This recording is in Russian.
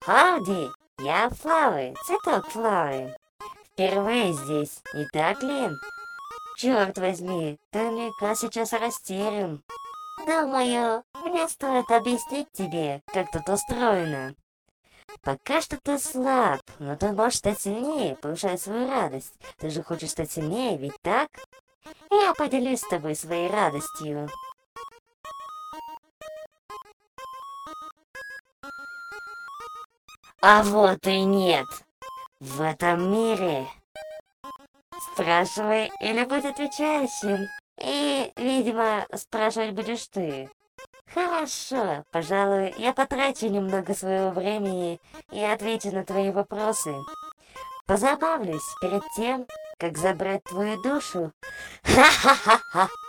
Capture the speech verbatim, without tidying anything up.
Хауди, я Флауи, цветок Флауи. Впервые здесь, не так ли? Черт возьми, ты наверняка сейчас растерян. Думаю, мне стоит объяснить тебе, как тут устроено. Пока что ты слаб, но ты можешь стать сильнее, повышая свою радость. Ты же хочешь стать сильнее, ведь так? Я поделюсь с тобой своей радостью. А вот и нет. В этом мире. Спрашивай или будь отвечающим. И, видимо, спрашивать будешь ты. Хорошо, пожалуй, я потрачу немного своего времени и отвечу на твои вопросы. Позабавлюсь перед тем, как забрать твою душу. Ха-ха-ха-ха!